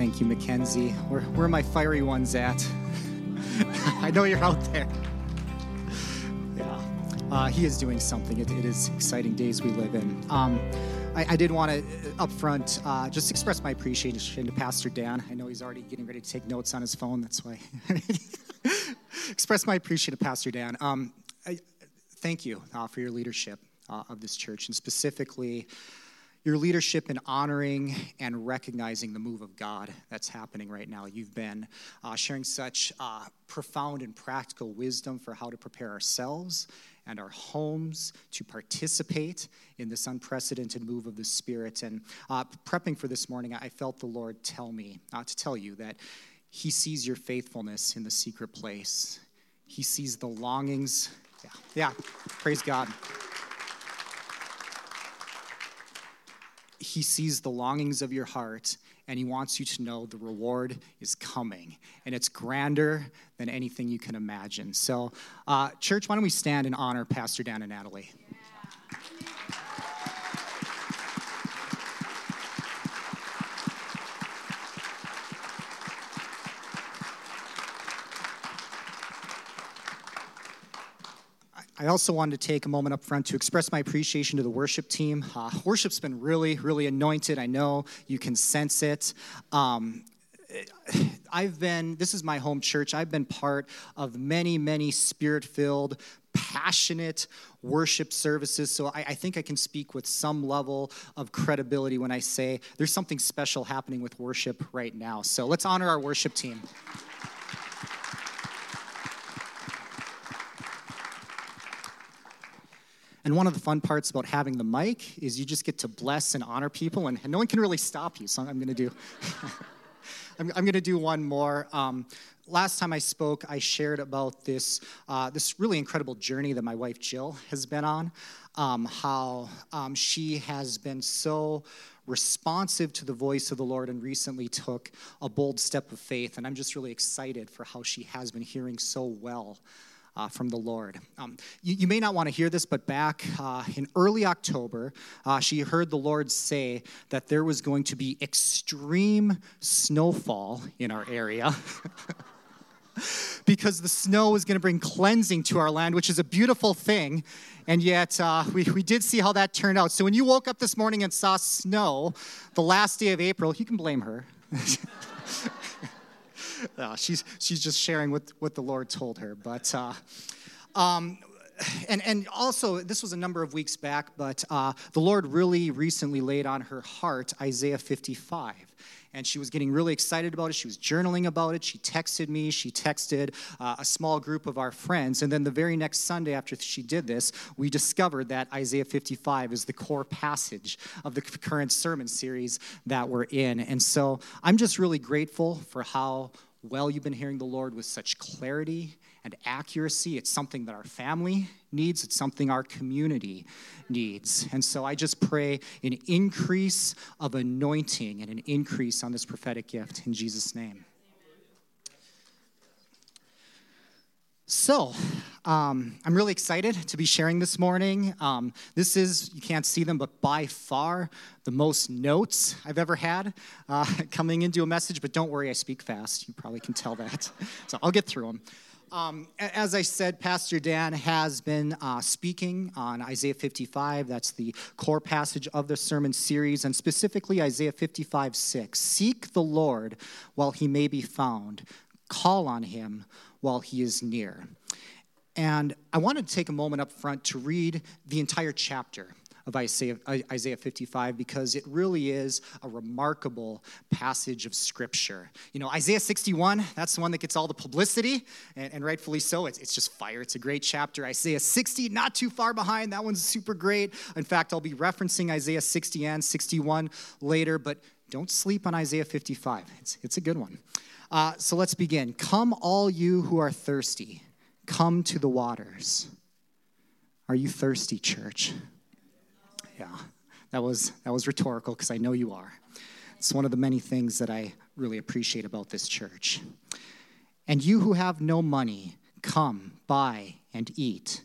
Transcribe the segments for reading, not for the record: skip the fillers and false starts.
Thank you, Mackenzie. Where are my fiery ones at? I know you're out there. Yeah, he is doing something. It is exciting days we live in. I did want to, up front, just express my appreciation to Pastor Dan. I know he's already getting ready to take notes on his phone. That's why. Express my appreciation to Pastor Dan. Thank you for your leadership of this church, and specifically your leadership in honoring and recognizing the move of God that's happening right now. You've been sharing such profound and practical wisdom for how to prepare ourselves and our homes to participate in this unprecedented move of the Spirit. And prepping for this morning, I felt the Lord tell me to tell you that He sees your faithfulness in the secret place. He sees the longings. Yeah, praise God. He sees the longings of your heart, and He wants you to know the reward is coming, and it's grander than anything you can imagine. So, church, why don't we stand and honor Pastor Dan and Natalie? I also wanted to take a moment up front to express my appreciation to the worship team. Worship's been really, really anointed. I know you can sense it. This is my home church. I've been part of many, many Spirit-filled, passionate worship services. So I think I can speak with some level of credibility when I say there's something special happening with worship right now. So let's honor our worship team. And one of the fun parts about having the mic is you just get to bless and honor people, and no one can really stop you. So I'm going to do, I'm going to do one more. Last time I spoke, I shared about this really incredible journey that my wife Jill has been on. How she has been so responsive to the voice of the Lord and recently took a bold step of faith. And I'm just really excited for how she has been hearing so well from the Lord. You may not want to hear this, but back in early October, she heard the Lord say that there was going to be extreme snowfall in our area because the snow was going to bring cleansing to our land, which is a beautiful thing. And yet, we did see how that turned out. So when you woke up this morning and saw snow the last day of April, you can blame her. She's just sharing what the Lord told her. But and also, this was a number of weeks back, but the Lord really recently laid on her heart Isaiah 55. And she was getting really excited about it. She was journaling about it. She texted me. She texted a small group of our friends. And then the very next Sunday after she did this, we discovered that Isaiah 55 is the core passage of the current sermon series that we're in. And so I'm just really grateful for how well you've been hearing the Lord with such clarity and accuracy. It's something that our family needs. It's something our community needs. And so I just pray an increase of anointing and an increase on this prophetic gift in Jesus' name. So, I'm really excited to be sharing this morning. This is, you can't see them, but by far the most notes I've ever had coming into a message. But don't worry, I speak fast. You probably can tell that. So I'll get through them. As I said, Pastor Dan has been speaking on Isaiah 55. That's the core passage of the sermon series, and specifically Isaiah 55:6. Seek the Lord while he may be found. Call on him while he is near. And I wanted to take a moment up front to read the entire chapter of Isaiah 55 because it really is a remarkable passage of Scripture. You know, Isaiah 61, that's the one that gets all the publicity, and rightfully so. It's just fire. It's a great chapter. Isaiah 60, not too far behind. That one's super great. In fact, I'll be referencing Isaiah 60 and 61 later, but don't sleep on Isaiah 55. It's a good one. So let's begin. Come, all you who are thirsty, come to the waters. Are you thirsty, church? Yeah, that was rhetorical because I know you are. It's one of the many things that I really appreciate about this church. And you who have no money, come, buy and eat.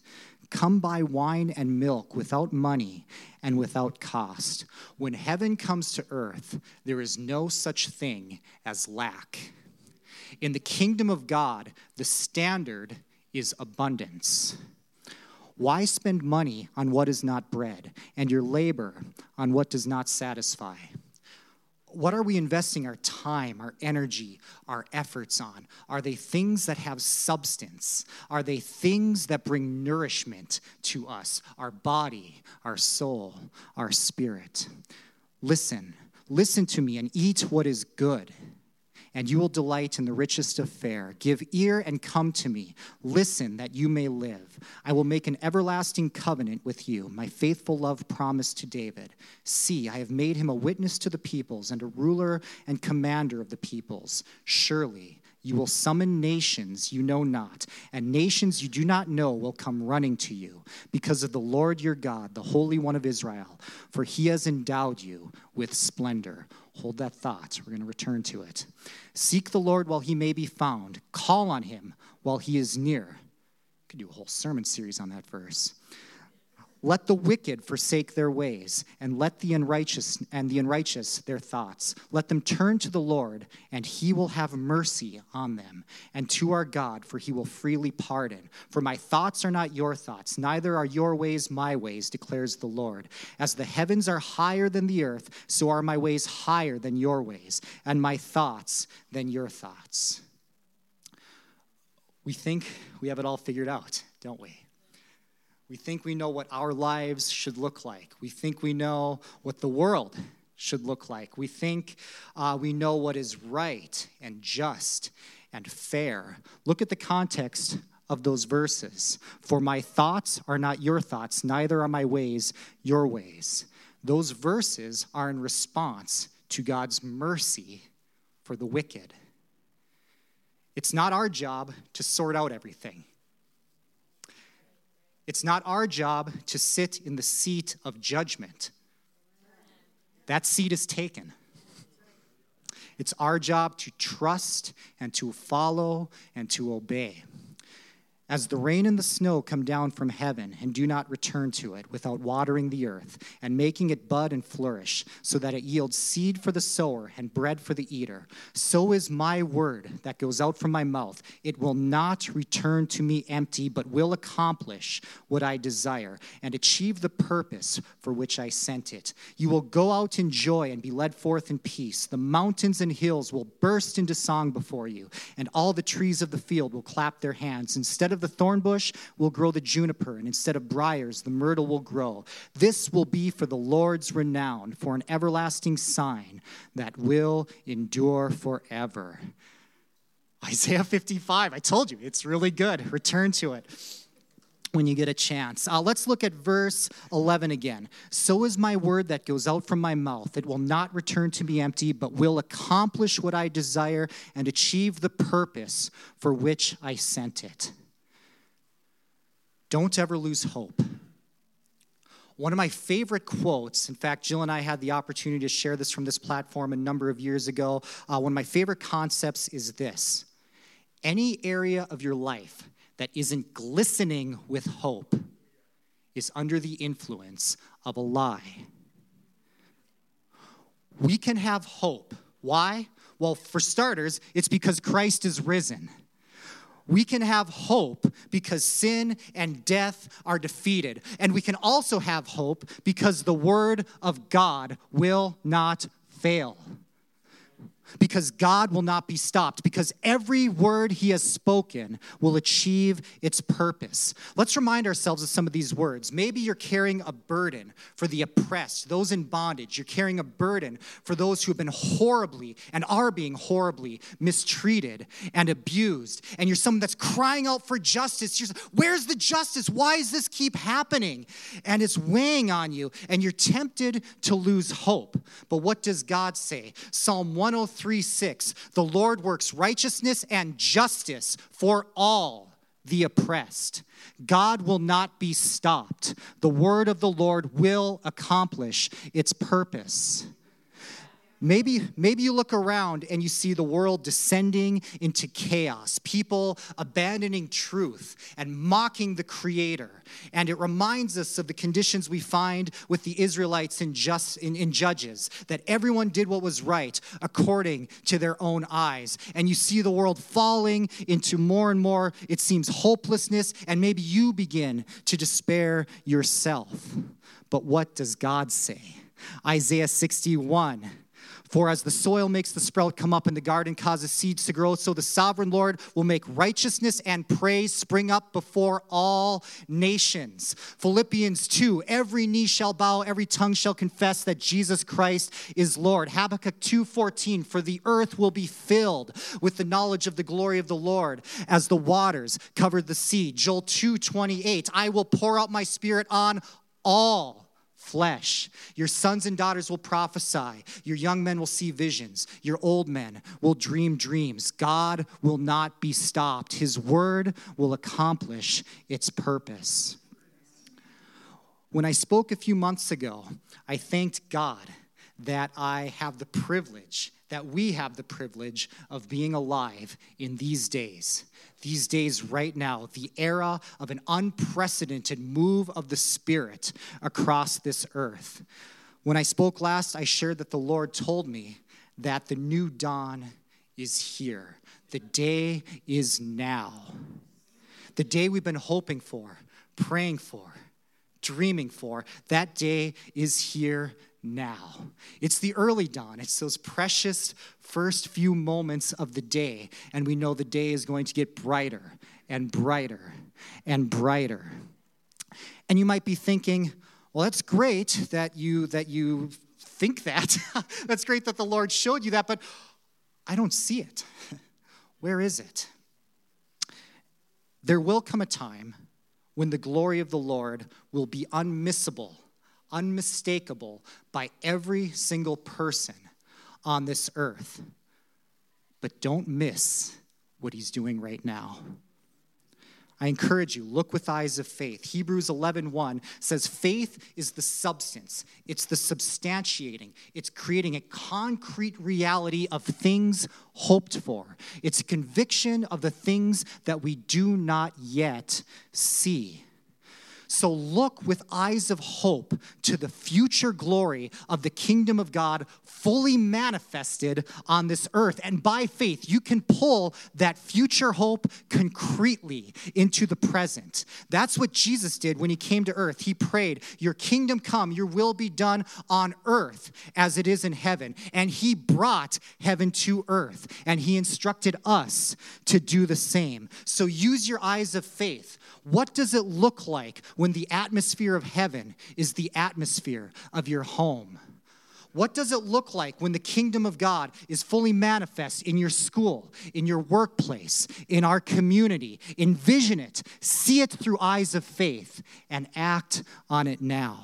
Come buy wine and milk without money and without cost. When heaven comes to earth, there is no such thing as lack. In the kingdom of God, the standard is abundance. Why spend money on what is not bread, and your labor on what does not satisfy? What are we investing our time, our energy, our efforts on? Are they things that have substance? Are they things that bring nourishment to us, our body, our soul, our spirit? Listen to me and eat what is good, and you will delight in the richest of fare. Give ear and come to me. Listen that you may live. I will make an everlasting covenant with you, my faithful love promised to David. See, I have made him a witness to the peoples and a ruler and commander of the peoples. Surely you will summon nations you know not, and nations you do not know will come running to you because of the Lord your God, the Holy One of Israel, for he has endowed you with splendor. Hold that thought. We're going to return to it. Seek the Lord while he may be found. Call on him while he is near. Could do a whole sermon series on that verse. Let the wicked forsake their ways, and let the unrighteous their thoughts. Let them turn to the Lord, and he will have mercy on them, and to our God, for he will freely pardon. For my thoughts are not your thoughts, neither are your ways my ways, declares the Lord. As the heavens are higher than the earth, so are my ways higher than your ways, and my thoughts than your thoughts. We think we have it all figured out, don't we? We think we know what our lives should look like. We think we know what the world should look like. We think we know what is right and just and fair. Look at the context of those verses. For my thoughts are not your thoughts, neither are my ways your ways. Those verses are in response to God's mercy for the wicked. It's not our job to sort out everything. It's not our job to sit in the seat of judgment. That seat is taken. It's our job to trust and to follow and to obey. As the rain and the snow come down from heaven and do not return to it without watering the earth and making it bud and flourish, so that it yields seed for the sower and bread for the eater, so is my word that goes out from my mouth. It will not return to me empty, but will accomplish what I desire and achieve the purpose for which I sent it. You will go out in joy and be led forth in peace. The mountains and hills will burst into song before you, and all the trees of the field will clap their hands. Instead of the thorn bush will grow the juniper, and instead of briars, the myrtle will grow. This will be for the Lord's renown, for an everlasting sign that will endure forever. Isaiah 55, I told you, it's really good. Return to it when you get a chance. Let's look at verse 11 again. So is my word that goes out from my mouth. It will not return to me empty, but will accomplish what I desire and achieve the purpose for which I sent it. Don't ever lose hope. One of my favorite quotes, in fact, Jill and I had the opportunity to share this from this platform a number of years ago. One of my favorite concepts is this: any area of your life that isn't glistening with hope is under the influence of a lie. We can have hope. Why? Well, for starters, it's because Christ is risen. We can have hope because sin and death are defeated. And we can also have hope because the word of God will not fail. Because God will not be stopped. Because every word he has spoken will achieve its purpose. Let's remind ourselves of some of these words. Maybe you're carrying a burden for the oppressed, those in bondage. You're carrying a burden for those who have been horribly and are being horribly mistreated and abused. And you're someone that's crying out for justice. You're, where's the justice? Why does this keep happening? And it's weighing on you, and you're tempted to lose hope. But what does God say? Psalm 103:6, the Lord works righteousness and justice for all the oppressed. God will not be stopped. The word of the Lord will accomplish its purpose. Maybe you look around and you see the world descending into chaos, people abandoning truth and mocking the Creator. And it reminds us of the conditions we find with the Israelites in Judges, that everyone did what was right according to their own eyes. And you see the world falling into more and more, it seems, hopelessness, and maybe you begin to despair yourself. But what does God say? Isaiah 61. For as the soil makes the sprout come up and the garden causes seeds to grow, so the sovereign Lord will make righteousness and praise spring up before all nations. Philippians 2, every knee shall bow, every tongue shall confess that Jesus Christ is Lord. Habakkuk 2:14, for the earth will be filled with the knowledge of the glory of the Lord as the waters covered the sea. Joel 2:28, I will pour out my spirit on all flesh. Your sons and daughters will prophesy. Your young men will see visions. Your old men will dream dreams. God will not be stopped. His word will accomplish its purpose. When I spoke a few months ago, I thanked God that I have the privilege, that we have the privilege of being alive in these days. These days right now, the era of an unprecedented move of the Spirit across this earth. When I spoke last, I shared that the Lord told me that the new dawn is here. The day is now. The day we've been hoping for, praying for, dreaming for, that day is here now. It's the early dawn. It's those precious first few moments of the day, and we know the day is going to get brighter and brighter and brighter. And you might be thinking, well, that's great that you think that. That's great that the Lord showed you that, but I don't see it. Where is it? There will come a time when the glory of the Lord will be unmissable, unmistakable by every single person on this earth. But don't miss what he's doing right now. I encourage you, look with eyes of faith. Hebrews 11:1 says, faith is the substance. It's the substantiating. It's creating a concrete reality of things hoped for. It's a conviction of the things that we do not yet see. So look with eyes of hope to the future glory of the kingdom of God fully manifested on this earth. And by faith, you can pull that future hope concretely into the present. That's what Jesus did when he came to earth. He prayed, your kingdom come, your will be done on earth as it is in heaven. And he brought heaven to earth. And he instructed us to do the same. So use your eyes of faith. What does it look like when the atmosphere of heaven is the atmosphere of your home? What does it look like when the kingdom of God is fully manifest in your school, in your workplace, in our community? Envision it, see it through eyes of faith, and act on it now.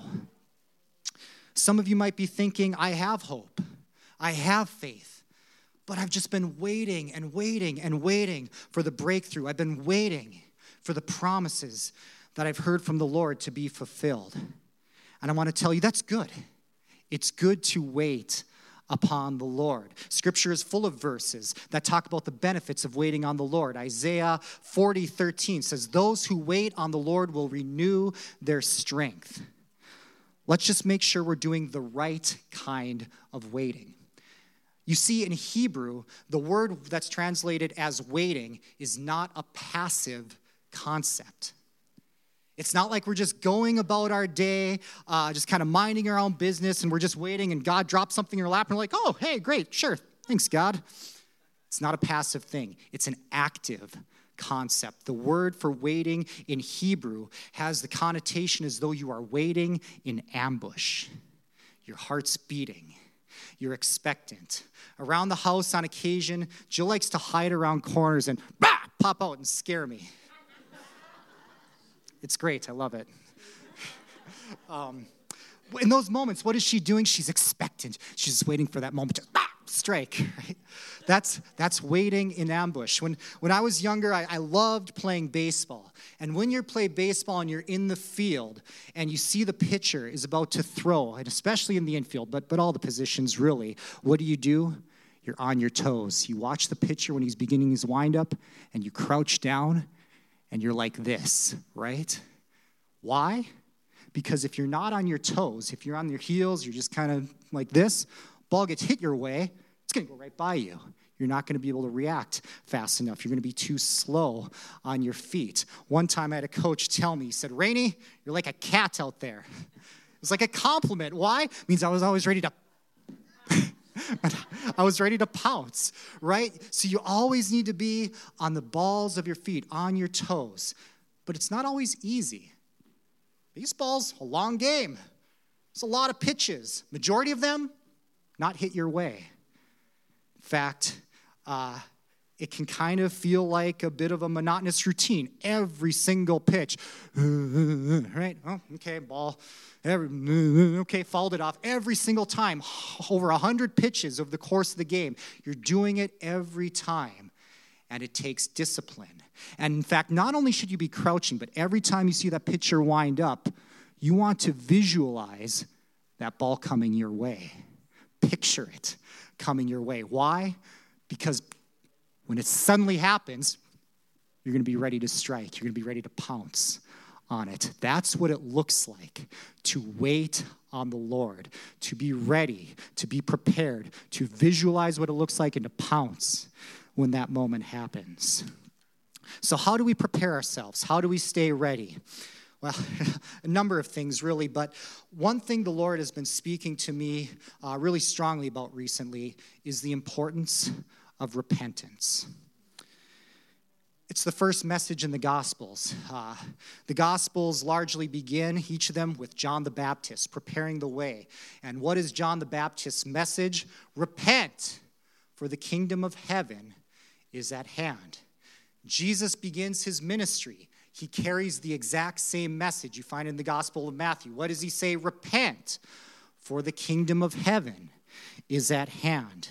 Some of you might be thinking, I have hope, I have faith, but I've just been waiting and waiting and waiting for the breakthrough. I've been waiting for the promises that I've heard from the Lord to be fulfilled. And I want to tell you, that's good. It's good to wait upon the Lord. Scripture is full of verses that talk about the benefits of waiting on the Lord. Isaiah 40:13 says, those who wait on the Lord will renew their strength. Let's just make sure we're doing the right kind of waiting. You see, in Hebrew, the word that's translated as waiting is not a passive concept. It's not like we're just going about our day, just kind of minding our own business, and we're just waiting, and God drops something in your lap, and we're like, oh, hey, great, sure, thanks, God. It's not a passive thing. It's an active concept. The word for waiting in Hebrew has the connotation as though you are waiting in ambush. Your heart's beating. You're expectant. Around the house on occasion, Jill likes to hide around corners and pop out and scare me. It's great. I love it. In those moments, what is she doing? She's expectant. She's just waiting for that moment to strike, right? That's waiting in ambush. When I was younger, I loved playing baseball. And when you play baseball and you're in the field and you see the pitcher is about to throw, and especially in the infield, but all the positions really, what do? You're on your toes. You watch the pitcher when he's beginning his windup, and you crouch down, and you're like this, right? Why? Because if you're not on your toes, if you're on your heels, you're just kind of like this, ball gets hit your way, it's going to go right by you. You're not going to be able to react fast enough. You're going to be too slow on your feet. One time I had a coach tell me, he said, Rainey, you're like a cat out there. It was like a compliment. Why? It means I was always ready to pounce, right? So you always need to be on the balls of your feet, on your toes. But it's not always easy. Baseball's a long game. It's a lot of pitches. Majority of them, not hit your way. In fact, it can kind of feel like a bit of a monotonous routine. Every single pitch, right? Oh, okay, ball. Okay, fouled it off. Every single time, over 100 pitches over the course of the game. You're doing it every time, and it takes discipline. And in fact, not only should you be crouching, but every time you see that pitcher wind up, you want to visualize that ball coming your way. Picture it coming your way. Why? Because when it suddenly happens, you're going to be ready to strike. You're going to be ready to pounce on it. That's what it looks like to wait on the Lord, to be ready, to be prepared, to visualize what it looks like and to pounce when that moment happens. So how do we prepare ourselves? How do we stay ready? Well, a number of things really, but one thing the Lord has been speaking to me really strongly about recently is the importance of repentance. It's the first message in the Gospels. The Gospels largely begin, each of them, with John the Baptist preparing the way. And what is John the Baptist's message? Repent, for the kingdom of heaven is at hand. Jesus begins his ministry. He carries the exact same message you find in the Gospel of Matthew. What does he say? Repent, for the kingdom of heaven is at hand.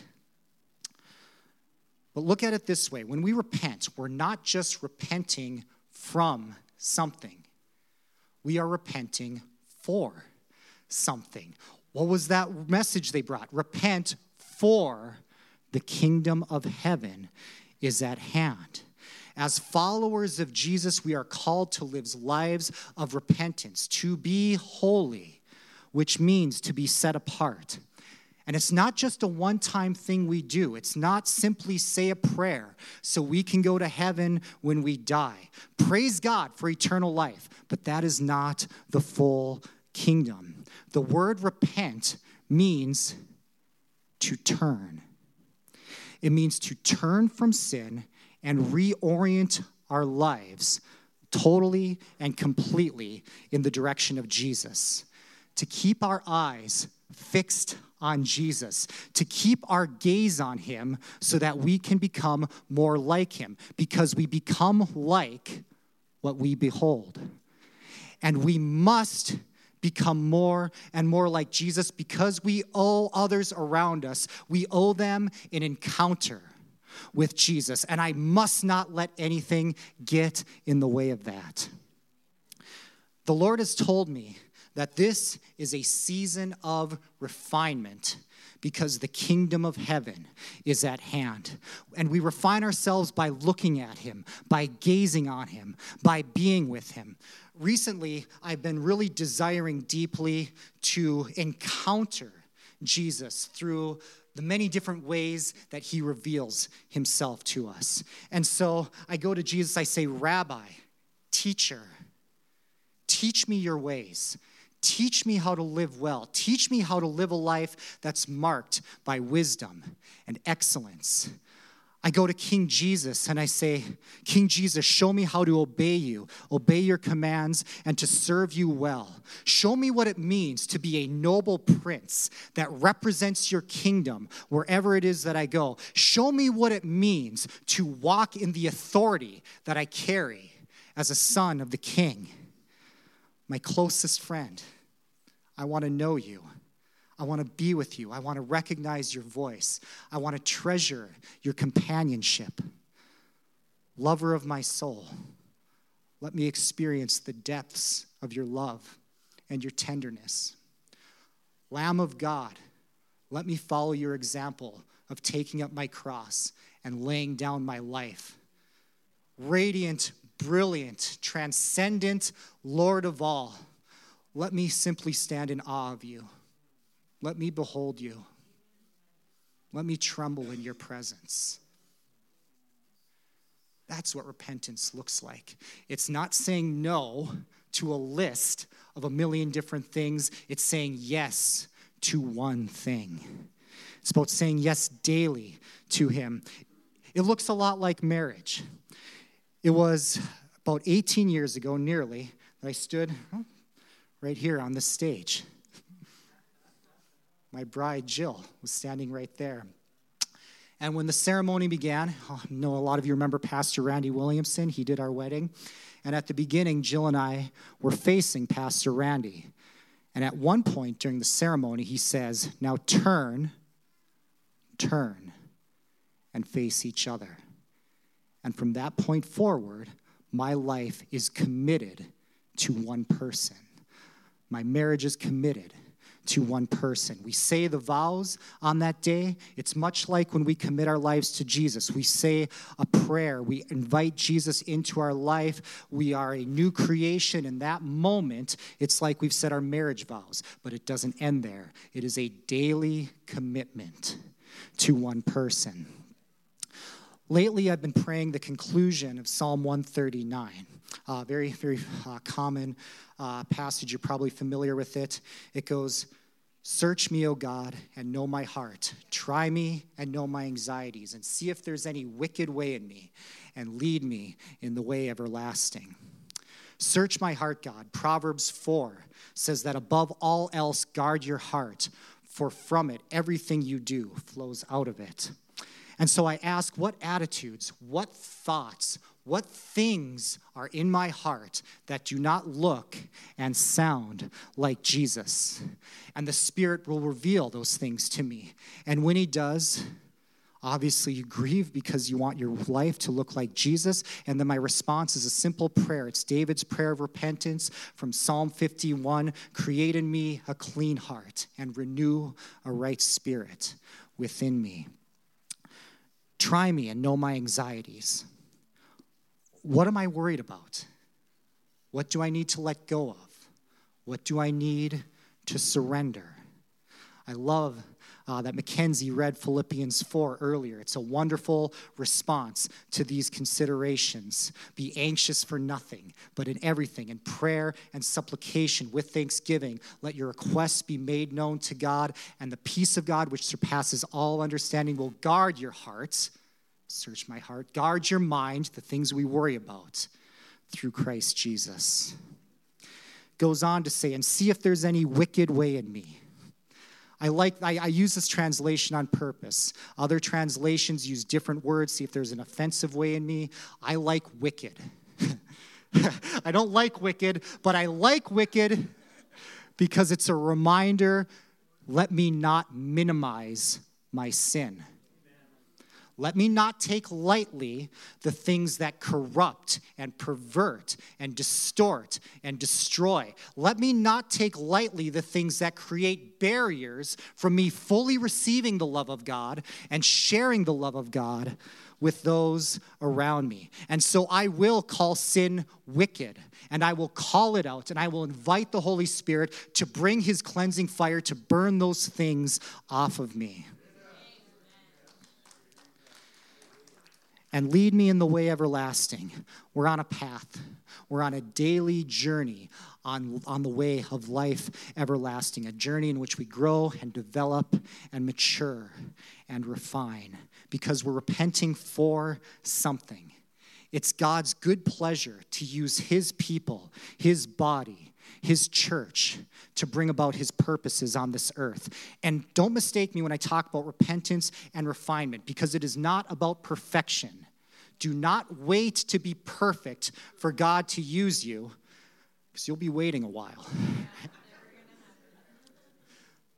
But look at it this way. When we repent, we're not just repenting from something. We are repenting for something. What was that message they brought? Repent, for the kingdom of heaven is at hand. As followers of Jesus, we are called to live lives of repentance, to be holy, which means to be set apart. And it's not just a one-time thing we do. It's not simply say a prayer so we can go to heaven when we die. Praise God for eternal life, but that is not the full kingdom. The word repent means to turn. It means to turn from sin and reorient our lives totally and completely in the direction of Jesus. To keep our eyes fixed on Jesus, to keep our gaze on him so that we can become more like him, because we become like what we behold. And we must become more and more like Jesus because we owe others around us. We owe them an encounter with Jesus, and I must not let anything get in the way of that. The Lord has told me that this is a season of refinement because the kingdom of heaven is at hand. And we refine ourselves by looking at him, by gazing on him, by being with him. Recently, I've been really desiring deeply to encounter Jesus through the many different ways that he reveals himself to us. And so I go to Jesus, I say, Rabbi, teacher, teach me your ways. Teach me how to live well. Teach me how to live a life that's marked by wisdom and excellence. I go to King Jesus and I say, King Jesus, show me how to obey you, obey your commands, and to serve you well. Show me what it means to be a noble prince that represents your kingdom wherever it is that I go. Show me what it means to walk in the authority that I carry as a son of the King. My closest friend, I want to know you. I I want to be with you. I want to recognize your voice. I want to treasure your companionship. Lover of my soul, let me experience the depths of your love and your tenderness. Lamb of God, let me follow your example of taking up my cross and laying down my life. Radiant, brilliant, transcendent, Lord of all, let me simply stand in awe of you. Let me behold you. Let me tremble in your presence. That's what repentance looks like. It's not saying no to a list of a million different things. It's saying yes to one thing. It's about saying yes daily to him. It looks a lot like marriage. It was about 18 years ago, nearly, that I stood right here on this stage. My bride, Jill, was standing right there. And when the ceremony began, I know a lot of you remember Pastor Randy Williamson. He did our wedding. And at the beginning, Jill and I were facing Pastor Randy. And at one point during the ceremony, he says, now turn, and face each other. And from that point forward, my life is committed to one person. My marriage is committed to one person. We say the vows on that day. It's much like when we commit our lives to Jesus. We say a prayer. We invite Jesus into our life. We are a new creation. In that moment, it's like we've said our marriage vows, but it doesn't end there. It is a daily commitment to one person. Lately, I've been praying the conclusion of Psalm 139. Very, very common passage. You're probably familiar with it. It goes, search me, O God, and know my heart. Try me and know my anxieties, and see if there's any wicked way in me, and lead me in the way everlasting. Search my heart, God. Proverbs 4 says that above all else, guard your heart, for from it everything you do flows out of it. And so I ask, what attitudes, what thoughts, what things are in my heart that do not look and sound like Jesus? And the Spirit will reveal those things to me. And when he does, obviously you grieve because you want your life to look like Jesus. And then my response is a simple prayer. It's David's prayer of repentance from Psalm 51. Create in me a clean heart and renew a right spirit within me. Try me and know my anxieties. What am I worried about? What do I need to let go of? What do I need to surrender? I love that Mackenzie read Philippians 4 earlier. It's a wonderful response to these considerations. Be anxious for nothing, but in everything, in prayer and supplication with thanksgiving, let your requests be made known to God, and the peace of God, which surpasses all understanding, will guard your hearts. Search my heart. Guard your mind, the things we worry about, through Christ Jesus. Goes on to say, and see if there's any wicked way in me. I use this translation on purpose. Other translations use different words. See if there's an offensive way in me. I like wicked. I don't like wicked, but I like wicked because it's a reminder, let me not minimize my sin. Let me not take lightly the things that corrupt and pervert and distort and destroy. Let me not take lightly the things that create barriers from me fully receiving the love of God and sharing the love of God with those around me. And so I will call sin wicked, and I will call it out, and I will invite the Holy Spirit to bring his cleansing fire to burn those things off of me. And lead me in the way everlasting. We're on a path. We're on a daily journey on the way of life everlasting, a journey in which we grow and develop and mature and refine because we're repenting for something. It's God's good pleasure to use his people, his body, his church to bring about his purposes on this earth. And don't mistake me when I talk about repentance and refinement, because it is not about perfection. Do not wait to be perfect for God to use you, because you'll be waiting a while.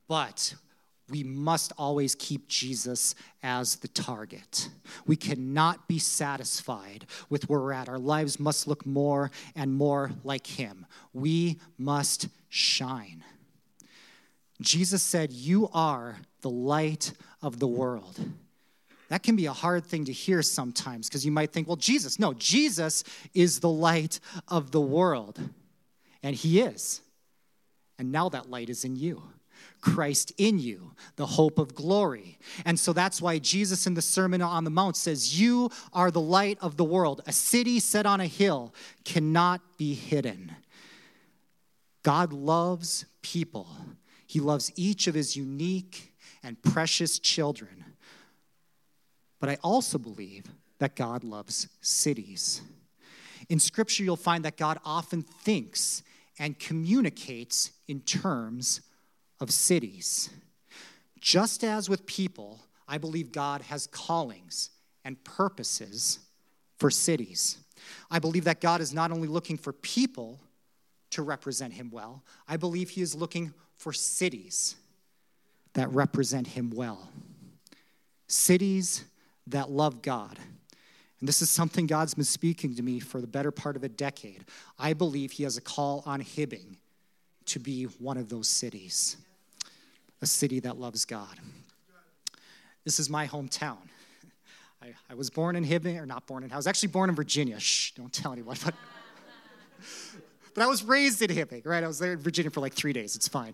But we must always keep Jesus as the target. We cannot be satisfied with where we're at. Our lives must look more and more like him. We must shine. Jesus said, "You are the light of the world." That can be a hard thing to hear sometimes because you might think, well, Jesus is the light of the world. And he is. And now that light is in you. Christ in you, the hope of glory. And so that's why Jesus in the Sermon on the Mount says, "You are the light of the world. A city set on a hill cannot be hidden." God loves people. He loves each of his unique and precious children. But I also believe that God loves cities. In Scripture, you'll find that God often thinks and communicates in terms of cities. Just as with people, I believe God has callings and purposes for cities. I believe that God is not only looking for people to represent him well, I believe he is looking for cities that represent him well. Cities that love God. And this is something God's been speaking to me for the better part of a decade. I believe he has a call on Hibbing to be one of those cities. A city that loves God. This is my hometown. I was born in Hibbing, or not born in, I was actually born in Virginia. Shh, don't tell anyone. But I was raised in Hibbing, right? I was there in Virginia for like 3 days. It's fine.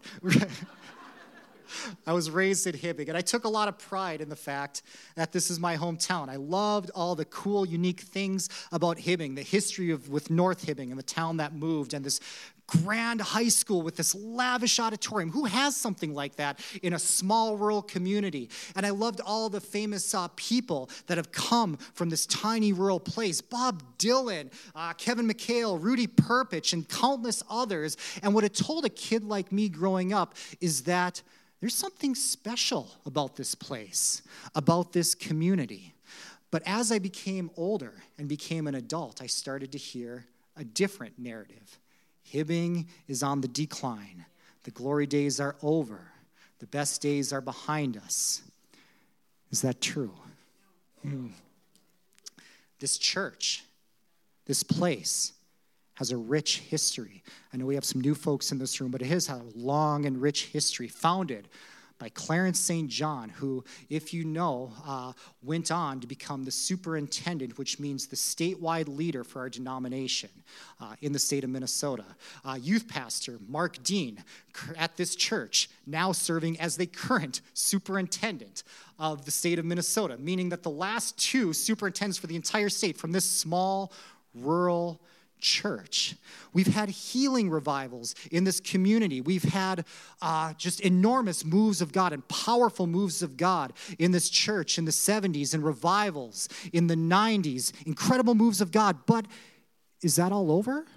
I was raised in Hibbing, and I took a lot of pride in the fact that this is my hometown. I loved all the cool, unique things about Hibbing, the history with North Hibbing and the town that moved, and this grand high school with this lavish auditorium. Who has something like that in a small rural community? And I loved all the famous people that have come from this tiny rural place. Bob Dylan, Kevin McHale, Rudy Perpich, and countless others. And what it told a kid like me growing up is that there's something special about this place, about this community. But as I became older and became an adult, I started to hear a different narrative. Hibbing is on the decline. The glory days are over. The best days are behind us. Is that true? This church, this place, has a rich history. I know we have some new folks in this room, but it has a long and rich history, founded by Clarence St. John, who, if you know, went on to become the superintendent, which means the statewide leader for our denomination in the state of Minnesota. Youth pastor Mark Dean at this church, now serving as the current superintendent of the state of Minnesota, meaning that the last two superintendents for the entire state from this small, rural church. We've had healing revivals in this community. We've had just enormous moves of God and powerful moves of God in this church in the 70s and revivals in the 90s. Incredible moves of God. But is that all over?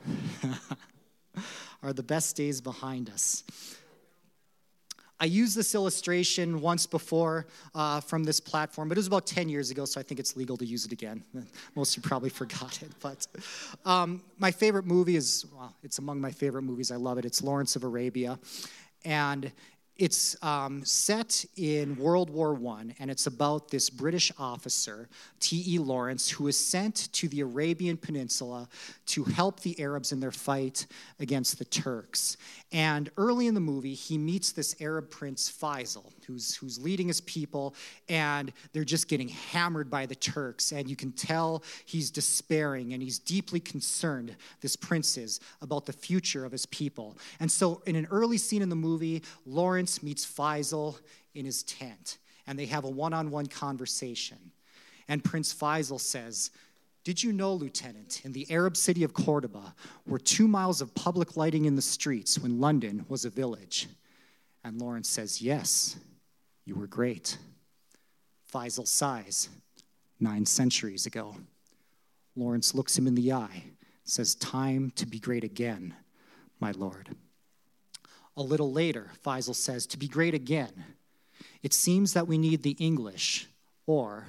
Are the best days behind us? I used this illustration once before from this platform, but it was about 10 years ago, so I think it's legal to use it again. Most of you probably forgot it. But my favorite movie is, well, it's among my favorite movies. I love it. It's Lawrence of Arabia. And it's set in World War I, and it's about this British officer, T.E. Lawrence, who is sent to the Arabian Peninsula to help the Arabs in their fight against the Turks. And early in the movie, he meets this Arab prince, Faisal, who's leading his people, and they're just getting hammered by the Turks. And you can tell he's despairing, and he's deeply concerned, this prince is, about the future of his people. And so in an early scene in the movie, Lawrence meets Faisal in his tent, and they have a one-on-one conversation. And Prince Faisal says, "Did you know, Lieutenant, in the Arab city of Cordoba were 2 miles of public lighting in the streets when London was a village?" And Lawrence says, "Yes, you were great." Faisal sighs, 9 centuries ago. Lawrence looks him in the eye, says, "Time to be great again, my lord." A little later, Faisal says, "To be great again, it seems that we need the English, or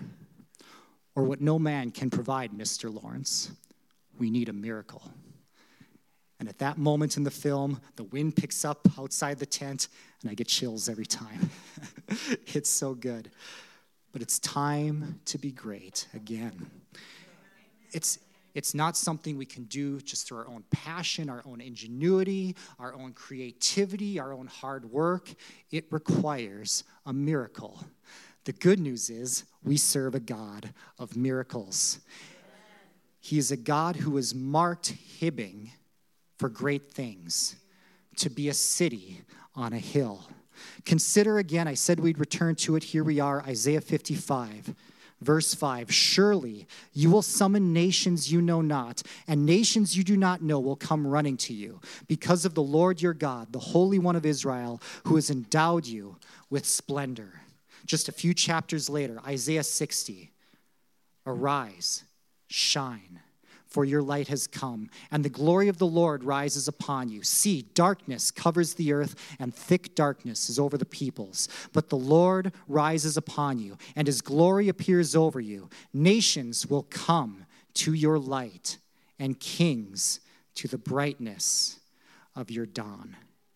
what no man can provide, Mr. Lawrence. We need a miracle." And at that moment in the film, the wind picks up outside the tent, and I get chills every time. It's so good. But it's time to be great again. It's not something we can do just through our own passion, our own ingenuity, our own creativity, our own hard work. It requires a miracle. The good news is we serve a God of miracles. He is a God who has marked Hibbing for great things, to be a city on a hill. Consider again, I said we'd return to it. Here we are, Isaiah 55, verse 5. Surely you will summon nations you know not, and nations you do not know will come running to you, because of the Lord your God, the Holy One of Israel, who has endowed you with splendor. Just a few chapters later, Isaiah 60. Arise, shine, for your light has come, and the glory of the Lord rises upon you. See, darkness covers the earth, and thick darkness is over the peoples. But the Lord rises upon you, and his glory appears over you. Nations will come to your light, and kings to the brightness of your dawn.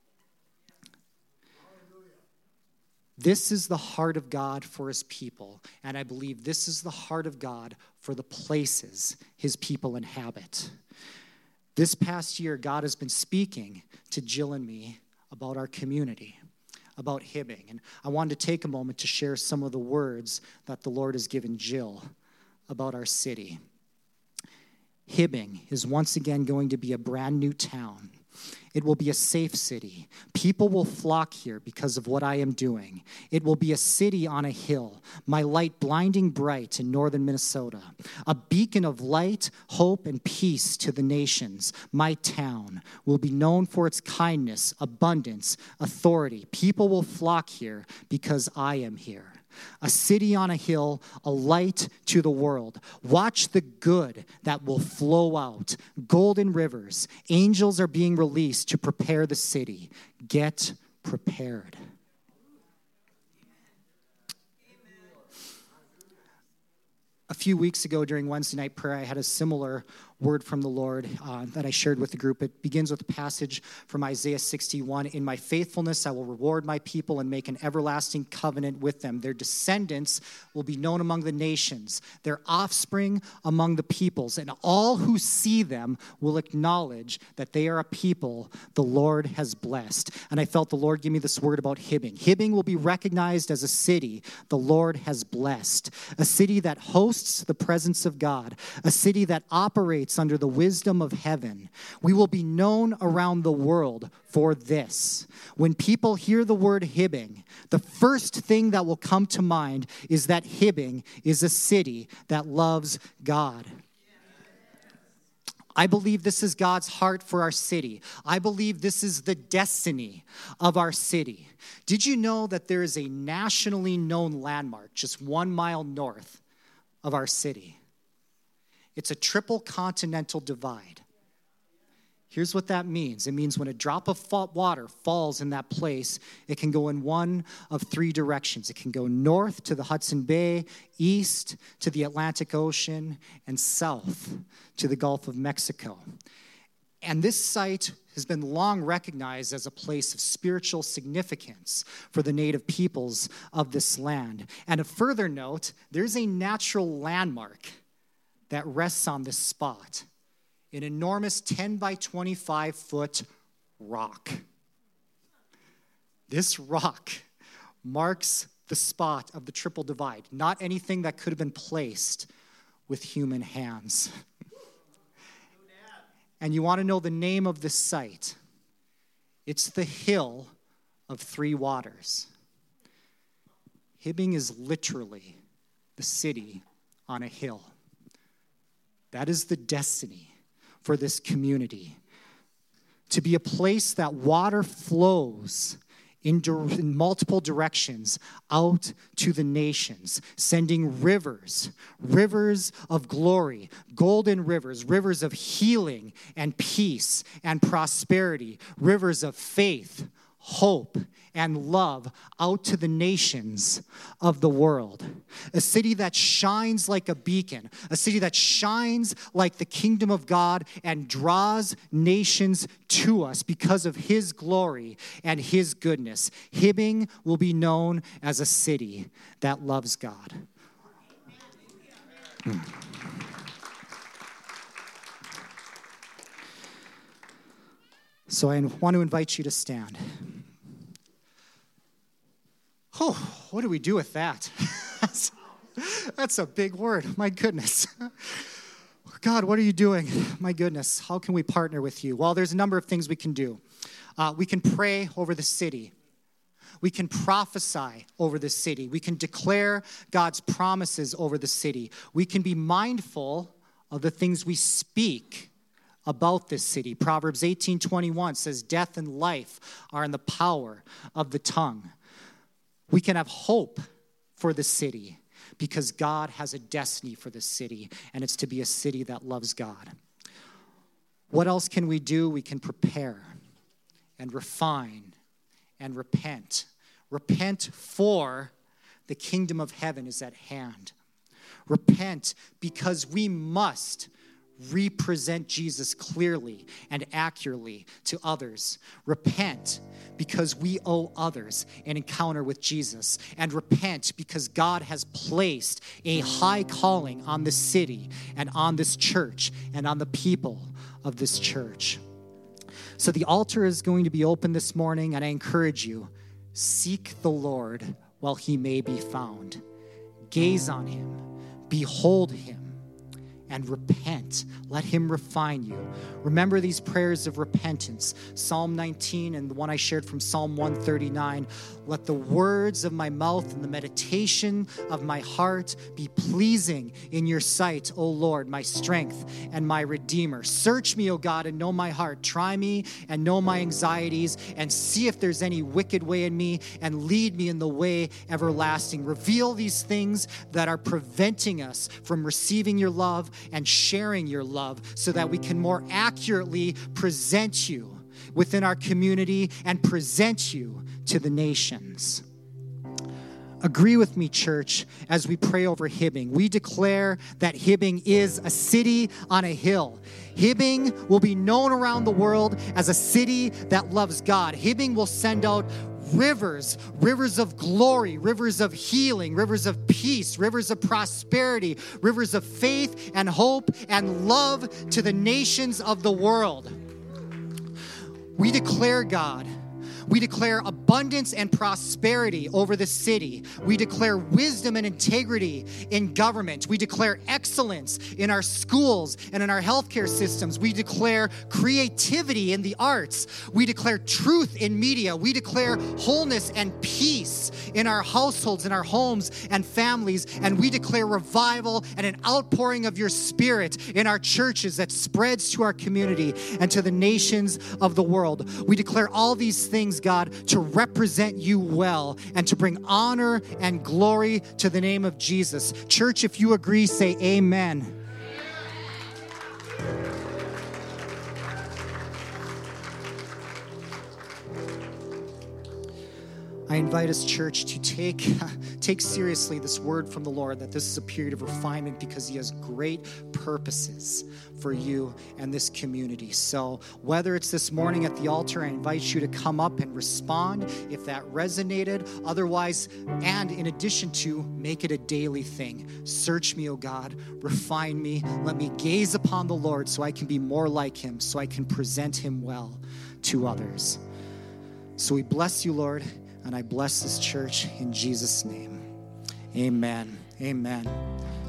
This is the heart of God for his people, and I believe this is the heart of God for the places his people inhabit. This past year, God has been speaking to Jill and me about our community, about Hibbing, and I wanted to take a moment to share some of the words that the Lord has given Jill about our city. Hibbing is once again going to be a brand new town. It will be a safe city. People will flock here because of what I am doing. It will be a city on a hill, my light blinding bright in northern Minnesota. A beacon of light, hope, and peace to the nations. My town will be known for its kindness, abundance, authority. People will flock here because I am here. A city on a hill, a light to the world. Watch the good that will flow out. Golden rivers. Angels are being released to prepare the city. Get prepared. A few weeks ago during Wednesday night prayer, I had a similar word from the Lord that I shared with the group. It begins with a passage from Isaiah 61. In my faithfulness, I will reward my people and make an everlasting covenant with them. Their descendants will be known among the nations, their offspring among the peoples, and all who see them will acknowledge that they are a people the Lord has blessed. And I felt the Lord give me this word about Hibbing. Hibbing will be recognized as a city the Lord has blessed, a city that hosts the presence of God, a city that operates under the wisdom of heaven. We will be known around the world for this. When people hear the word Hibbing, the first thing that will come to mind is that Hibbing is a city that loves God. I believe this is God's heart for our city. I believe this is the destiny of our city. Did you know that there is a nationally known landmark just 1 mile north of our city? It's a triple continental divide. Here's what that means. It means when a drop of water falls in that place, it can go in one of 3 directions. It can go north to the Hudson Bay, east to the Atlantic Ocean, and south to the Gulf of Mexico. And this site has been long recognized as a place of spiritual significance for the native peoples of this land. And a further note, there's a natural landmark that rests on this spot, an enormous 10 by 25 foot rock. This rock marks the spot of the triple divide, not anything that could have been placed with human hands. And you want to know the name of this site? It's the Hill of 3 Waters. Hibbing is literally the city on a hill. That is the destiny for this community. To be a place that water flows in multiple directions out to the nations, sending rivers of glory, golden rivers of healing and peace and prosperity, rivers of faith, hope, and love out to the nations of the world. a city that shines like a beacon, a city that shines like the kingdom of God and draws nations to us because of his glory and his goodness. Hibbing will be known as a city that loves God. So I want to invite you to stand. Oh, what do we do with that? That's a big word. My goodness. God, what are you doing? My goodness. How can we partner with you? Well, there's a number of things we can do. We can pray over the city. We can prophesy over the city. We can declare God's promises over the city. We can be mindful of the things we speak about this city. Proverbs 18:21 says, death and life are in the power of the tongue. We can have hope for the city because God has a destiny for this city, and it's to be a city that loves God. What else can we do? We can prepare and refine and repent. Repent, for the kingdom of heaven is at hand. Repent because we must represent Jesus clearly and accurately to others. Repent because we owe others an encounter with Jesus. And repent because God has placed a high calling on this city and on this church and on the people of this church. So the altar is going to be open this morning, and I encourage you, seek the Lord while he may be found. Gaze on him, behold him, and repent. Let him refine you. Remember these prayers of repentance. Psalm 19 and the one I shared from Psalm 139. Let the words of my mouth and the meditation of my heart be pleasing in your sight, O Lord, my strength and my redeemer. Search me, O God, and know my heart. Try me and know my anxieties, and see if there's any wicked way in me, and lead me in the way everlasting. Reveal these things that are preventing us from receiving your love and sharing your love, so that we can more accurately present you within our community and present you to the nations. Agree with me, church, as we pray over Hibbing. We declare that Hibbing is a city on a hill. Hibbing will be known around the world as a city that loves God. Hibbing will send out rivers of glory, rivers of healing, rivers of peace, rivers of prosperity, rivers of faith and hope and love to the nations of the world. We declare, God, we declare abundance and prosperity over the city. We declare wisdom and integrity in government. We declare excellence in our schools and in our healthcare systems. We declare creativity in the arts. We declare truth in media. We declare wholeness and peace in our households, in our homes and families. And we declare revival and an outpouring of your spirit in our churches that spreads to our community and to the nations of the world. We declare all these things, God, to represent you well and to bring honor and glory to the name of Jesus. Church, if you agree, say amen. I invite us, church, to take seriously this word from the Lord, that this is a period of refinement because he has great purposes for you and this community. So whether it's this morning at the altar, I invite you to come up and respond if that resonated. Otherwise, and in addition to, make it a daily thing. Search me, O God, refine me. Let me gaze upon the Lord so I can be more like him, so I can present him well to others. So we bless you, Lord. And I bless this church in Jesus' name. Amen. Amen.